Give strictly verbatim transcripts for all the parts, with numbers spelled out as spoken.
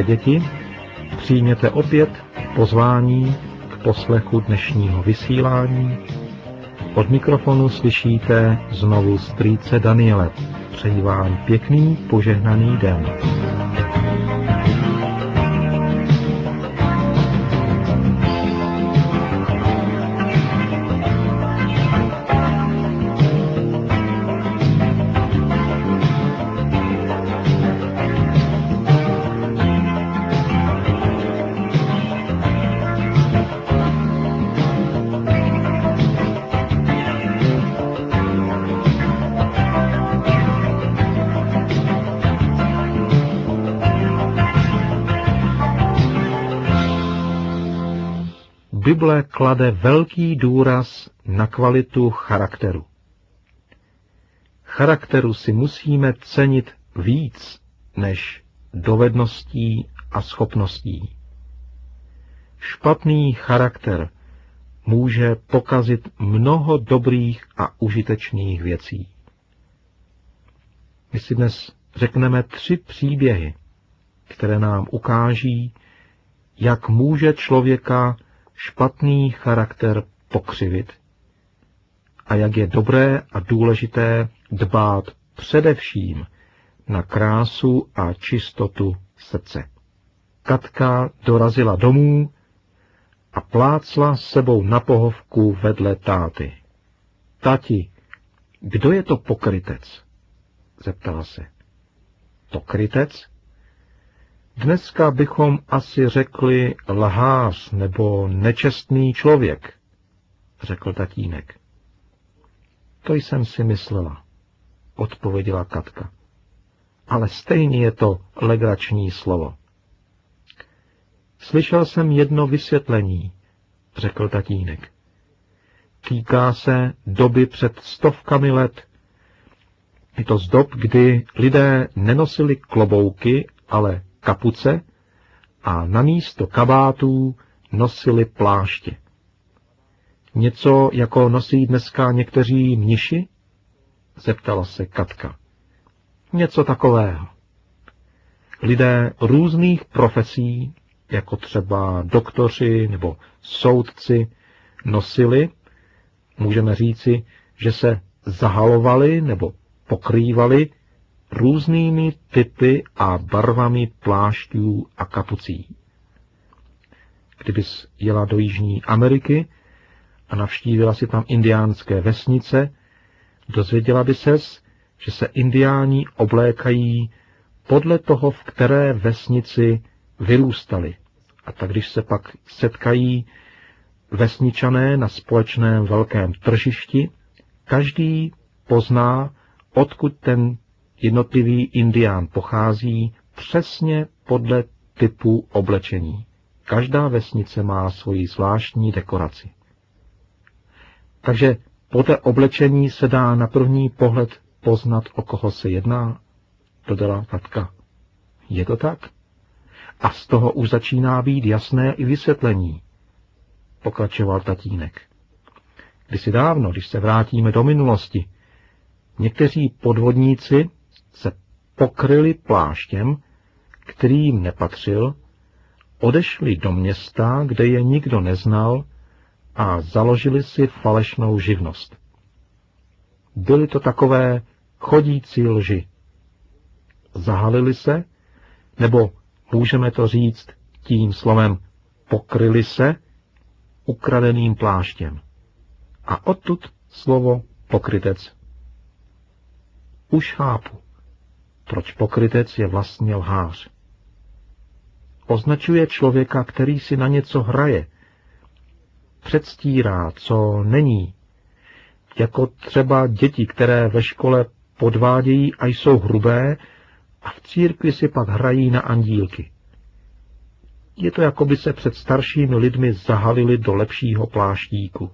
Milé děti, přijměte opět pozvání k poslechu dnešního vysílání. Od mikrofonu slyšíte znovu strýce Daniele. Přeji vám pěkný, požehnaný den. Bible klade velký důraz na kvalitu charakteru. Charakteru si musíme cenit víc než dovedností a schopností. Špatný charakter může pokazit mnoho dobrých a užitečných věcí. My si dnes řekneme tři příběhy, které nám ukáží, jak může člověka špatný charakter pokřivit a jak je dobré a důležité dbát především na krásu a čistotu srdce. Katka dorazila domů a plácla sebou na pohovku vedle táty. Tati, kdo je to pokrytec? Zeptala se. Pokrytec? Dneska bychom asi řekli lhář nebo nečestný člověk, řekl tatínek. To jsem si myslela, odpověděla Katka. Ale stejně je to legrační slovo. Slyšel jsem jedno vysvětlení, řekl tatínek. Týká se doby před stovkami let. Je to z dob, kdy lidé nenosili klobouky, ale kapuce a na místo kabátů nosili pláště. Něco jako nosí dneska někteří mniši? Zeptala se Katka. Něco takového. Lidé různých profesí, jako třeba doktoři nebo soudci, nosili, můžeme říci, že se zahalovali nebo pokrývali různými typy a barvami plášťů a kapucí. Kdybys jela do Jižní Ameriky a navštívila si tam indiánské vesnice, dozvěděla by ses, že se indiáni oblékají podle toho, v které vesnici vyrůstali. A tak když se pak setkají vesničané na společném velkém tržišti, každý pozná, odkud ten jednotlivý indián pochází přesně podle typu oblečení. Každá vesnice má svoji zvláštní dekoraci. Takže podle oblečení se dá na první pohled poznat, o koho se jedná, dodala Katka. Je to tak? A z toho už začíná být jasné i vysvětlení, pokračoval tatínek. Kdysi dávno, když se vrátíme do minulosti, někteří podvodníci se pokryli pláštěm, který jim nepatřil, odešli do města, kde je nikdo neznal, a založili si falešnou živnost. Byly to takové chodící lži. Zahalili se, nebo můžeme to říct tím slovem pokryli se ukradeným pláštěm. A odtud slovo pokrytec. Už chápu, proč pokrytec je vlastně lhář. Označuje člověka, který si na něco hraje, předstírá, co není, jako třeba děti, které ve škole podvádějí a jsou hrubé a v církvi si pak hrají na andílky. Je to, jako by se před staršími lidmi zahalili do lepšího pláštíku.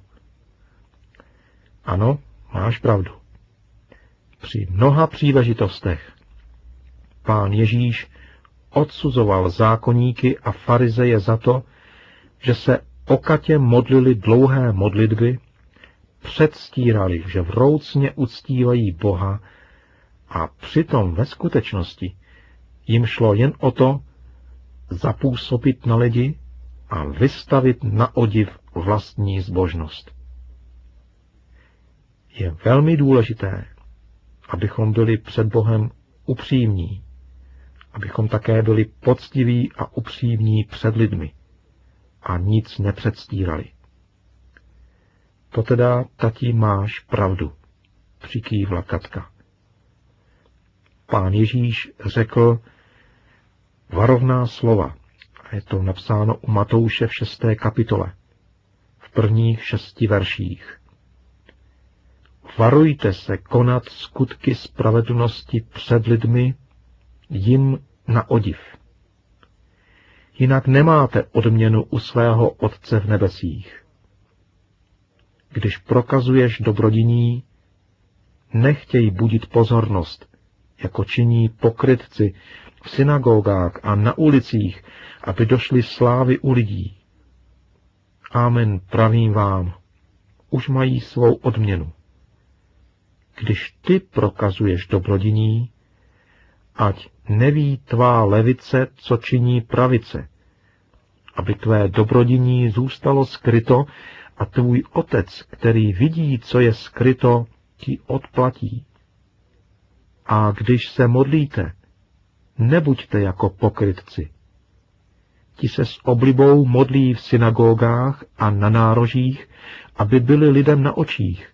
Ano, máš pravdu. Při mnoha příležitostech Pán Ježíš odsuzoval zákoníky a farizeje za to, že se okatě modlili dlouhé modlitby, předstírali, že vroucně uctívají Boha, a přitom ve skutečnosti jim šlo jen o to, zapůsobit na lidi a vystavit na odiv vlastní zbožnost. Je velmi důležité, abychom byli před Bohem upřímní, abychom také byli poctiví a upřímní před lidmi a nic nepředstírali. To teda, tati, máš pravdu, přikývla Katka. Pán Ježíš řekl varovná slova, a je to napsáno u Matouše v šesté kapitole, v prvních šesti verších. Varujte se konat skutky spravedlnosti před lidmi jim na odiv. Jinak nemáte odměnu u svého Otce v nebesích. Když prokazuješ dobrodiní, nechtěj budit pozornost, jako činí pokrytci v synagogách a na ulicích, aby došly slávy u lidí. Amen, pravím vám, už mají svou odměnu. Když ty prokazuješ dobrodiní, ať neví tvá levice, co činí pravice, aby tvé dobrodiní zůstalo skryto a tvůj Otec, který vidí, co je skryto, ti odplatí. A když se modlíte, nebuďte jako pokrytci. Ti se s oblibou modlí v synagogách a na nárožích, aby byli lidem na očích.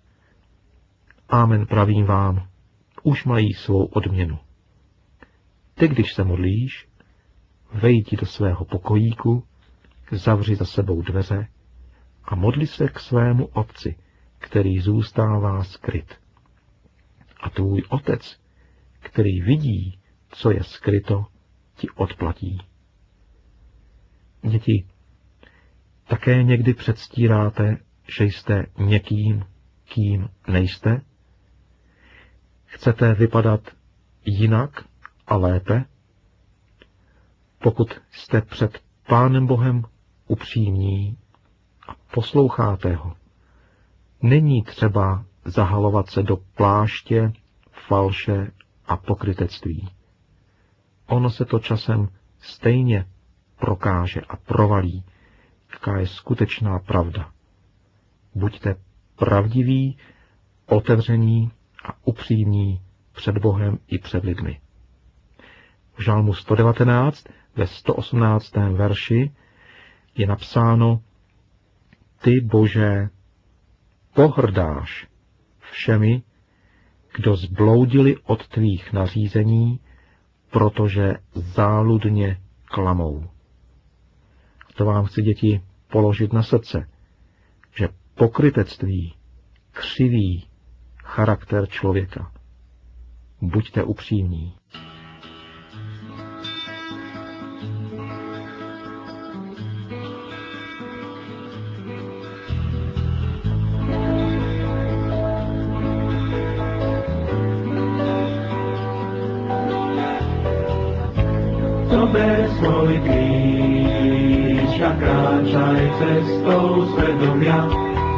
Amen, pravím vám, už mají svou odměnu. Ty, když se modlíš, vejdi do svého pokojíku, zavři za sebou dveře a modli se k svému Otci, který zůstává skryt. A tvůj Otec, který vidí, co je skryto, ti odplatí. Děti, také někdy předstíráte, že jste někým, kým nejste? Chcete vypadat jinak a lépe? Pokud jste před Pánem Bohem upřímní a posloucháte ho, není třeba zahalovat se do pláště, falše a pokrytectví. Ono se to časem stejně prokáže a provalí, jaká je skutečná pravda. Buďte pravdiví, otevření a upřímní před Bohem i před lidmi. V žalmu sto devatenáct ve sto osmnáctém verši je napsáno: Ty, Bože, pohrdáš všemi, kdo zbloudili od tvých nařízení, protože záludně klamou. A to vám chci, děti, položit na srdce, že pokrytectví křiví charakter člověka. Buďte upřímní. Zober svoj kríž a kráčaj cestou svedomia.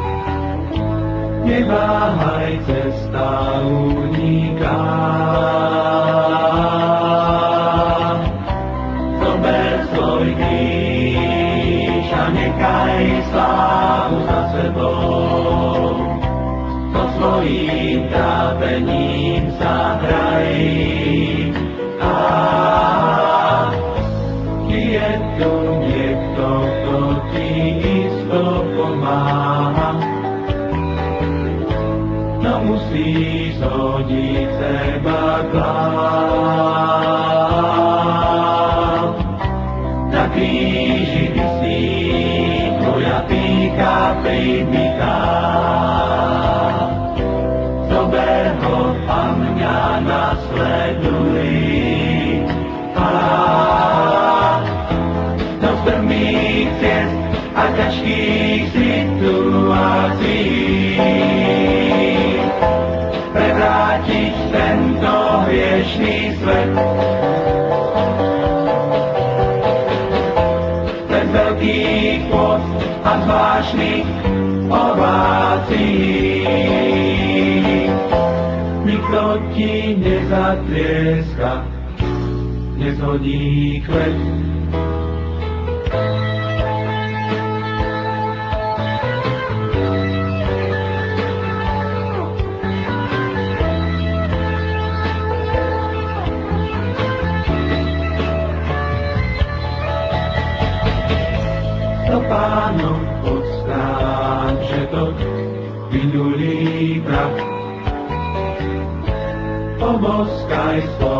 Neváhaj, cesta uniká. Zober svoj kríž a nechaj slávu za sebou. So svojím trápením zahraj. A je tu niekto, kto ti isto pomáha. No musíš zhodiť seba hlav. Na kríži visí tvoja pýcha príbytá. Zober ho a mňa nasleduj. A do strmých ciest a ťažkých situácií prevrátiť tento hriešný svet. Bez veľkých post a zvláštnych ovácií nikto ti nezatlieska, nezhodí kvet. to Pánom povstáň, že to minulý prach. Pomoskaj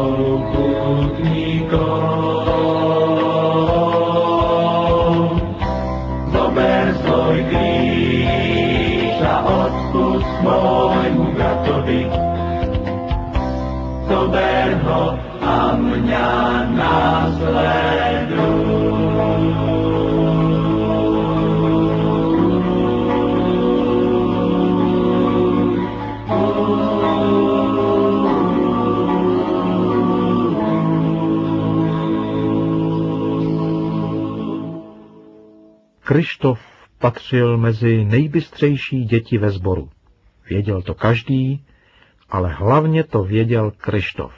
spoluputníkom, zober svoj kríž a odpust môjmu bratovi. Zober ho a mňa následuj. Krištof patřil mezi nejbystřejší děti ve sboru. Věděl to každý, ale hlavně to věděl Krištof.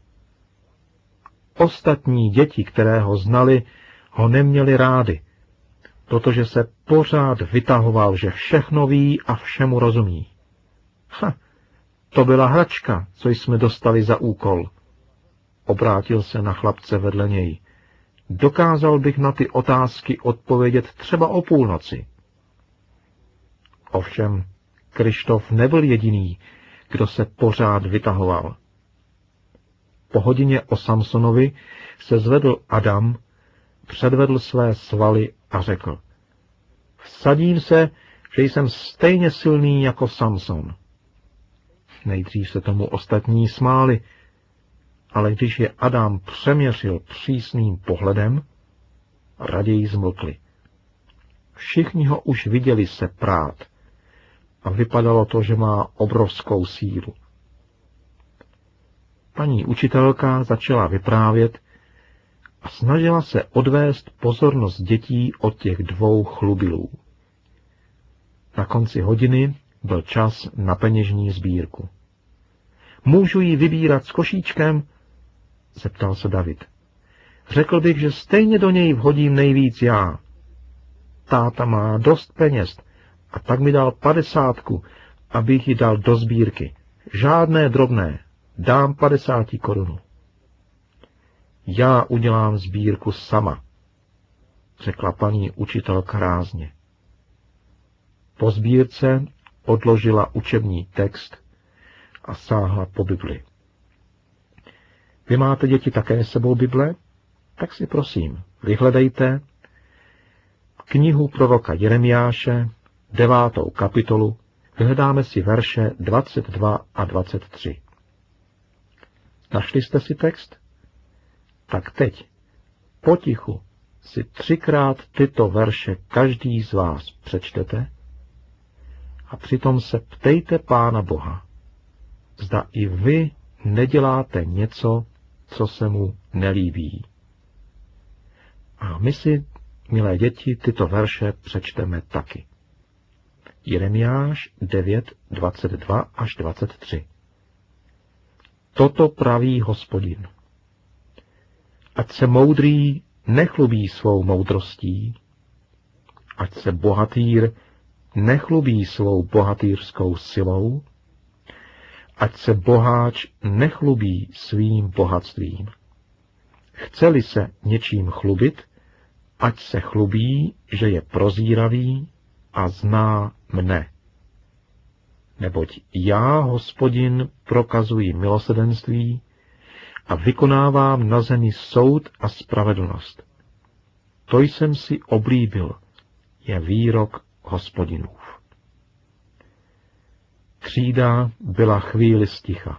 Ostatní děti, které ho znali, ho neměli rády, protože se pořád vytahoval, že všechno ví a všemu rozumí. Ha, to byla hračka, co jsme dostali za úkol. Obrátil se na chlapce vedle něj. Dokázal bych na ty otázky odpovědět třeba o půlnoci. Ovšem, Krištof nebyl jediný, kdo se pořád vytahoval. Po hodině o Samsonovi se zvedl Adam, předvedl své svaly a řekl: Vsadím se, že jsem stejně silný jako Samson. Nejdřív se tomu ostatní smáli, ale když je Adam přeměřil přísným pohledem, raději zmlkli. Všichni ho už viděli se prát a vypadalo to, že má obrovskou sílu. Paní učitelka začala vyprávět a snažila se odvést pozornost dětí od těch dvou chlubilů. Na konci hodiny byl čas na peněžní sbírku. Můžu ji vybírat s košíčkem? Zeptal se David. Řekl bych, že stejně do něj vhodím nejvíc já. Táta má dost peněz a tak mi dal padesátku, abych ji dal do sbírky. Žádné drobné, dám padesáti korunu. Já udělám sbírku sama, řekla paní učitelka rázně. Po sbírce odložila učební text a sáhla po Bibli. Vy máte, děti, také s sebou Bible? Tak si prosím, vyhledejte knihu proroka Jeremiáše, devátou kapitolu, vyhledáme si verše dvacet dva a dvacet tři. Našli jste si text? Tak teď, potichu, si třikrát tyto verše každý z vás přečtete a přitom se ptejte Pána Boha, zda i vy neděláte něco, co se mu nelíbí. A my si, milé děti, tyto verše přečteme taky. Jeremiáš devět, dvacet dva až dvacet tři. Toto praví Hospodin. Ať se moudrý nechlubí svou moudrostí, ať se bohatýr nechlubí svou bohatýrskou silou, ať se boháč nechlubí svým bohatstvím. Chce-li se něčím chlubit, ať se chlubí, že je prozíravý a zná mne. Neboť já, Hospodin, prokazuji milosrdenství a vykonávám na zemi soud a spravedlnost. To jsem si oblíbil, je výrok Hospodinův. Třída byla chvíli sticha.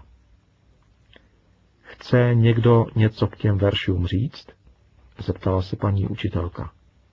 Chce někdo něco k těm veršům říct? Zeptala se paní učitelka.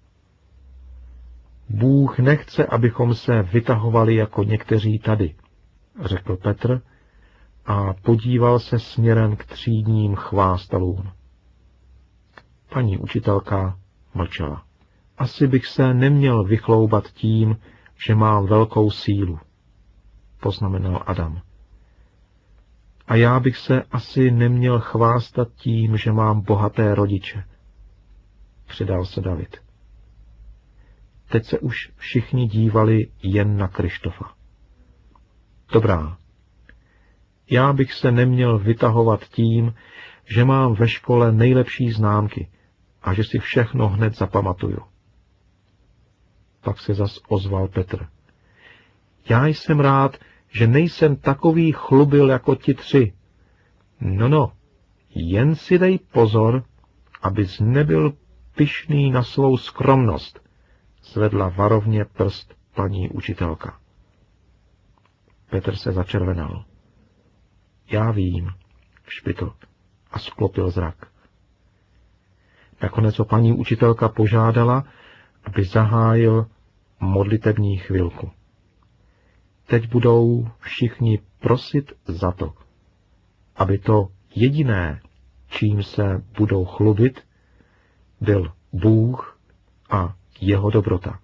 Bůh nechce, abychom se vytahovali jako někteří tady, řekl Petr a podíval se směrem k třídním chvástalům. Paní učitelka mlčela. Asi bych se neměl vychloubat tím, že mám velkou sílu, poznamenal Adam. A já bych se asi neměl chvástat tím, že mám bohaté rodiče, přidal se David. Teď se už všichni dívali jen na Krištofa. Dobrá, já bych se neměl vytahovat tím, že mám ve škole nejlepší známky a že si všechno hned zapamatuju. Pak se zas ozval Petr. Já jsem rád, že nejsem takový chlubil jako ti tři. No no, jen si dej pozor, abys nebyl pyšný na svou skromnost, zvedla varovně prst paní učitelka. Petr se začervenal. Já vím, špitl a sklopil zrak. Nakonec ho paní učitelka požádala, aby zahájil modlitební chvilku. Teď budou všichni prosit za to, aby to jediné, čím se budou chlubit, byl Bůh a jeho dobrota.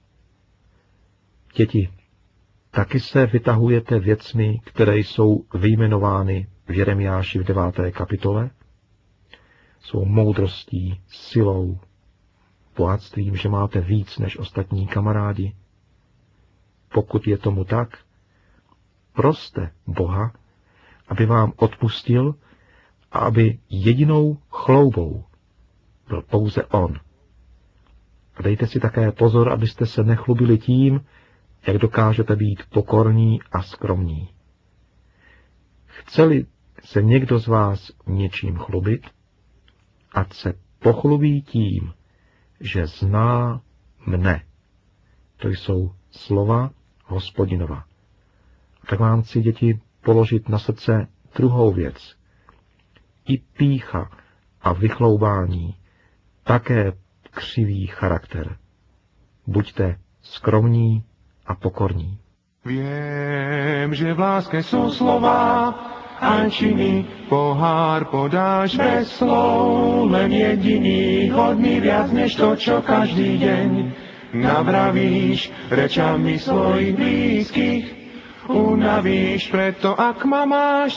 Děti, taky se vytahujete věcmi, které jsou vyjmenovány v Jeremiáši v deváté kapitole? Jsou moudrostí, silou, bohatstvím, že máte víc než ostatní kamarádi? Pokud je tomu tak, proste Boha, aby vám odpustil a aby jedinou chloubou byl pouze on. A dejte si také pozor, abyste se nechlubili tím, jak dokážete být pokorní a skromní. Chce-li se někdo z vás něčím chlubit, ať se pochlubí tím, že zná mne. To jsou slova Hospodinova. Tak vám chci, děti, položit na srdce druhou věc. I pýcha a vychloubání také křiví charakter. Buďte skromní a pokorní. Viem, že v láske sú slova a činy, pohár podáš bez slov, len jediný, hodný viac než to, čo každý deň navravíš rečami svojich blízkych. Unavíš preto, ak ma máš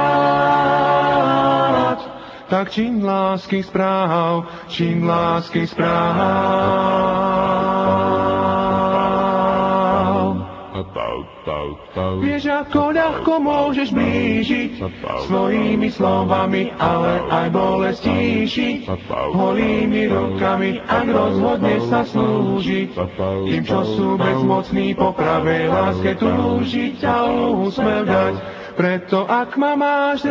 rád, tak čiň lásky správ, čiň lásky správ. Vieš, ako ľahko môžeš blížiť svojimi slovami, ale aj bolestíši, holými rukami, ak rozhodne sa slúžiť tým, čo sú bezmocní po pravej láske túžiť a úsmev dať. Preto ak ma máš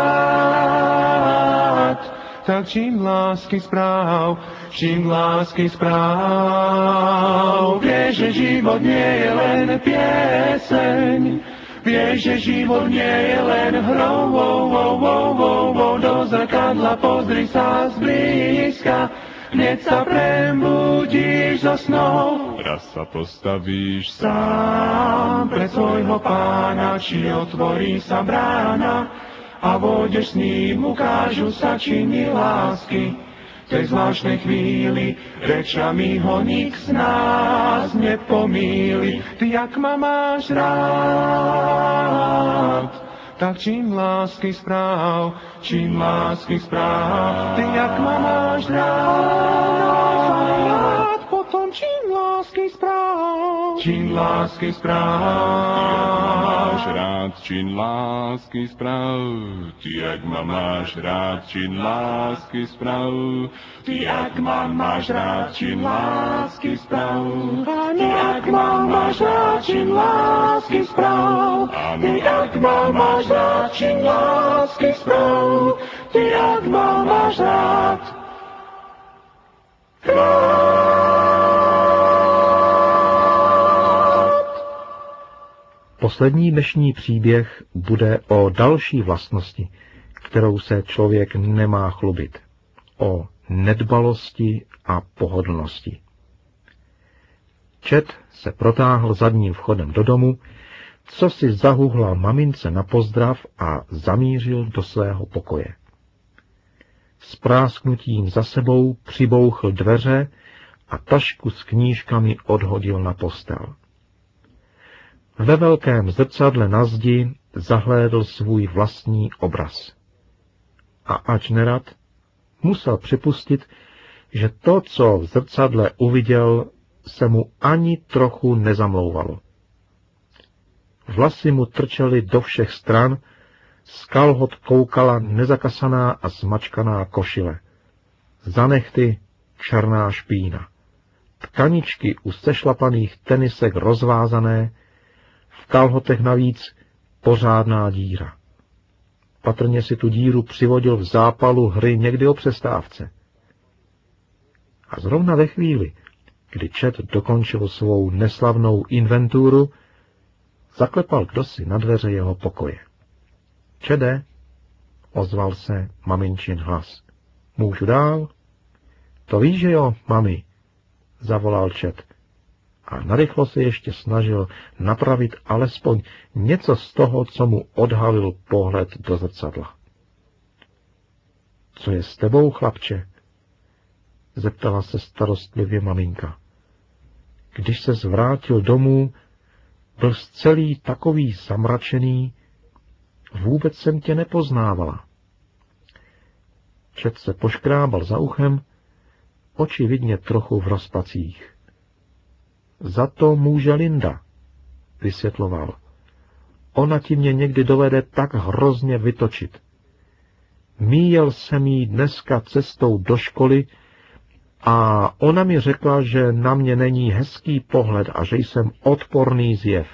rád, tak čím lásky správ, čím lásky správ. Vieš, že život nie je len pieseň, vieš, že život nie je len hrou, wow, wow, wow, wow, wow. Do zrkadla pozri sa zblízka, hneď sa prebudíš zo snov. Raz sa postavíš sám pre svojho pána, či otvorí sa brána a vôjdeš s ním, ukážu sa činy lásky. V tej zvláštnej chvíli rečami ho nik z nás nepomíli. Ty, jak ma máš rád, tak čím lásky správ, čím lásky správ. Ty, jak ma máš rád, potom čím lásky správ, čím lásky správ. Máš rád, čin lásky sprav. Ty, jak ma máš rád, čin lásky sprav. Ty, jak ma máš rád, čin lásky sprav. Ty, jak ma máš rád, čin lásky sprav. Ty, jak ma máš rád, čin lásky sprav. Ty, jak ma máš rád. Poslední dnešní příběh bude o další vlastnosti, kterou se člověk nemá chlubit. O nedbalosti a pohodlnosti. Čet se protáhl zadním vchodem do domu, co si zahuhlal mamince na pozdrav a zamířil do svého pokoje. S prásknutím za sebou přibouchl dveře a tašku s knížkami odhodil na postel. Ve velkém zrcadle na zdi zahlédl svůj vlastní obraz. A ač nerad, musel připustit, že to, co v zrcadle uviděl, se mu ani trochu nezamlouvalo. Vlasy mu trčely do všech stran, z kalhot koukala nezakasaná a zmačkaná košile. Za nehty černá špína. tkaničky u sešlapaných tenisek rozvázané, v kalhotech navíc pořádná díra. Patrně si tu díru přivodil v zápalu hry někdy o přestávce. A zrovna ve chvíli, kdy Čet dokončil svou neslavnou inventuru, zaklepal kdosi na dveře jeho pokoje. Čede, ozval se maminčin hlas. Můžu dál? To víš, že jo, mami, zavolal Čet. A narychlo se ještě snažil napravit alespoň něco z toho, co mu odhalil pohled do zrcadla. Co je s tebou, chlapče? Zeptala se starostlivě maminka. Když se zvrátil domů, byl celý takový zamračený, vůbec jsem tě nepoznávala. Čet se poškrábal za uchem, očividně trochu v rozpacích. Za to může Linda, vysvětloval. Ona ti mě někdy dovede tak hrozně vytočit. Míjel jsem jí dneska cestou do školy a ona mi řekla, že na mě není hezký pohled a že jsem odporný zjev.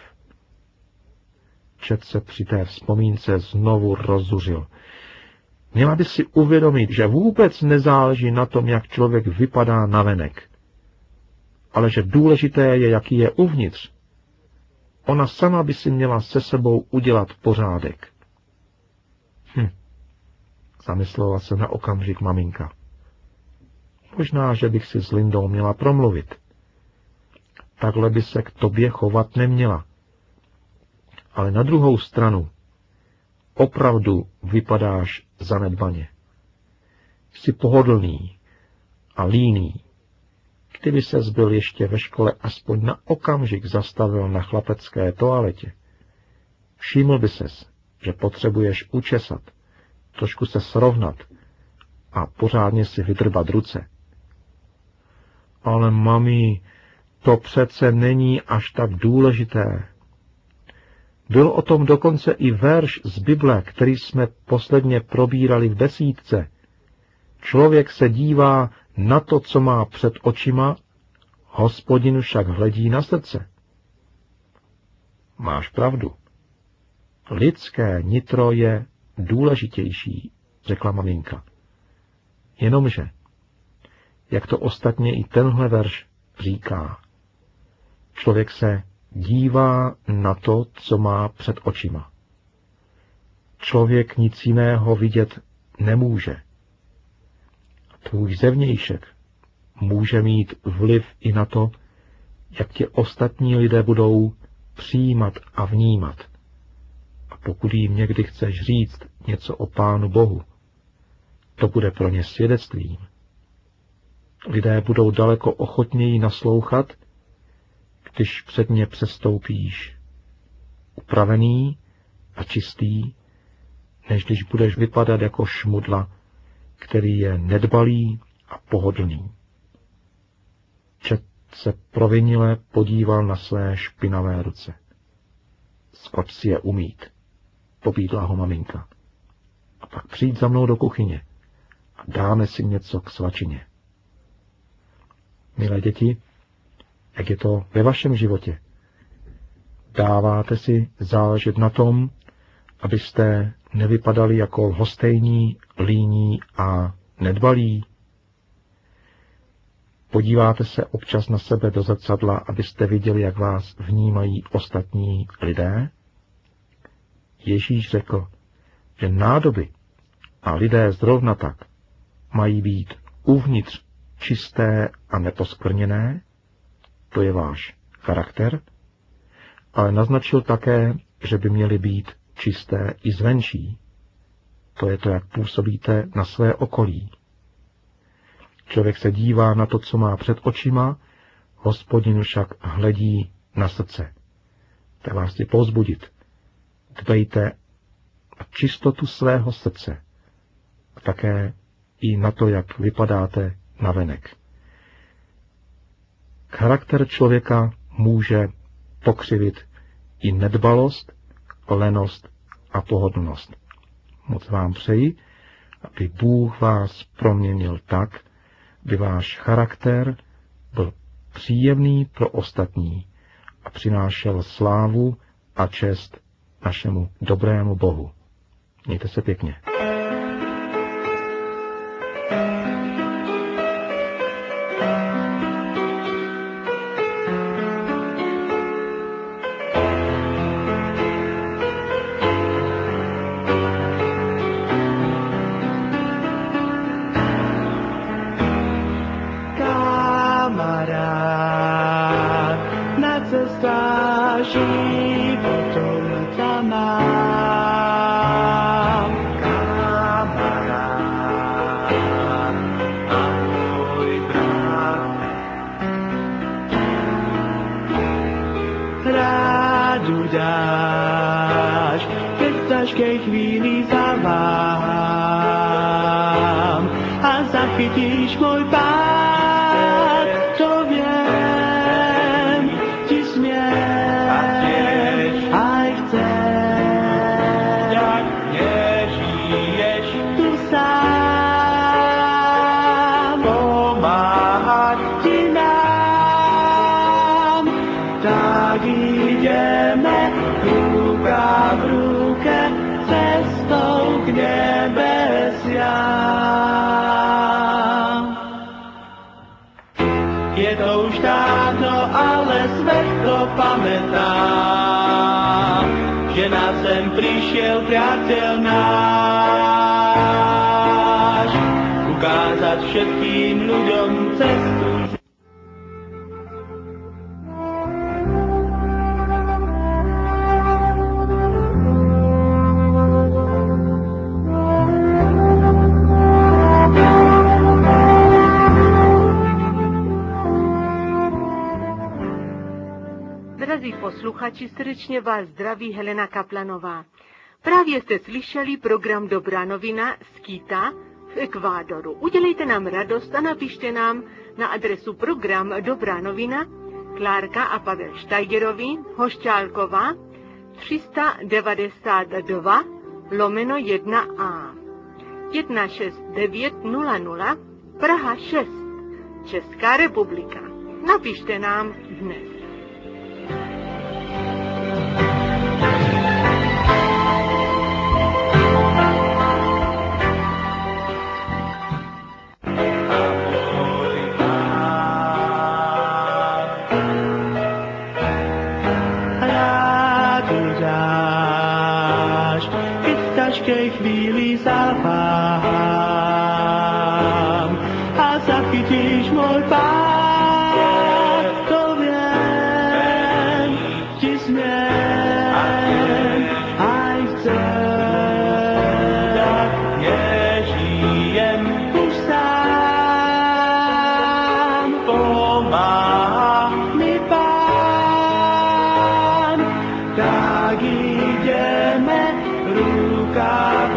Čet se při té vzpomínce znovu rozzuřil. Měla by si uvědomit, že vůbec nezáleží na tom, jak člověk vypadá navenek, ale že důležité je, jaký je uvnitř. Ona sama by si měla se sebou udělat pořádek. Hm, zamyslela se na okamžik maminka. Možná, že bych si s Lindou měla promluvit. Takhle by se k tobě chovat neměla. Ale na druhou stranu, opravdu vypadáš zanedbaně. Jsi pohodlný a líný. Kdyby ses byl ještě ve škole aspoň na okamžik zastavil na chlapecké toaletě, všiml by ses, že potřebuješ učesat, trošku se srovnat a pořádně si vydrbat ruce. Ale mami, to přece není až tak důležité. Byl o tom dokonce i verš z Bible, který jsme posledně probírali v besídce. Člověk se dívá na to, co má před očima, Hospodin však hledí na srdce. Máš pravdu. Lidské nitro je důležitější, řekla maminka. Jenomže, jak to ostatně i tenhle verš říká, člověk se dívá na to, co má před očima. Člověk nic jiného vidět nemůže. Tvůj zevnějšek může mít vliv i na to, jak tě ostatní lidé budou přijímat a vnímat. A pokud jim někdy chceš říct něco o Pánu Bohu, to bude pro ně svědectvím. Lidé budou daleko ochotněji naslouchat, když před ně přestoupíš upravený a čistý, než když budeš vypadat jako šmudla, který je nedbalý a pohodlný. Čet se provinile podíval na své špinavé ruce. Skoč si je umýt, pobídla ho maminka. A pak přijď za mnou do kuchyně a dáme si něco k svačině. Milé děti, jak je to ve vašem životě? Dáváte si záležet na tom, abyste nevypadali jako lhostejní, líní a nedbalí? Podíváte se občas na sebe do zrcadla, abyste viděli, jak vás vnímají ostatní lidé? Ježíš řekl, že nádoby a lidé zrovna tak mají být uvnitř čisté a neposkvrněné, to je váš charakter, ale naznačil také, že by měly být čisté i zvenčí. To je to, jak působíte na své okolí. Člověk se dívá na to, co má před očima, Hospodin však hledí na srdce. Tak vás chci povzbudit. Dbejte na čistotu svého srdce a také i na to, jak vypadáte navenek. Charakter člověka může pokřivit i nedbalost, lenost a pohodlnost. Moc vám přeji, aby Bůh vás proměnil tak, aby váš charakter byl příjemný pro ostatní a přinášel slávu a čest našemu dobrému Bohu. Mějte se pěkně. Ťažkej chvíli zaváham a zachytíš môj pád, to viem, ti smiem, aj chcem, jak nežiješ tu sám, pomáhať ti nám, tak ideme ruka v ruke cestou k nebesiam. Je to už dávno, ale svet to pamätá, že na zem prišiel priateľ náš, ukázať všetkým ľuďom cestu. Drazí posluchači, srdečně vás zdraví Helena Kaplanová. Právě jste slyšeli program Dobrá novina z Quita v Ekvádoru. Udělejte nám radost a napište nám na adresu program Dobrá novina, Klárka a Pavel Štajgerovi, Hošťálková, tři devadesát dva lomeno jedna a jedna šest devět nula nula, Praha šest, Česká republika. Napište nám dnes. Ťažkej chvíli zaváham a zachytíš môj pád, to viem, ti smiem, aj chcem, tak nežijem už sám, pomáha mi Pán, tak ideme ruka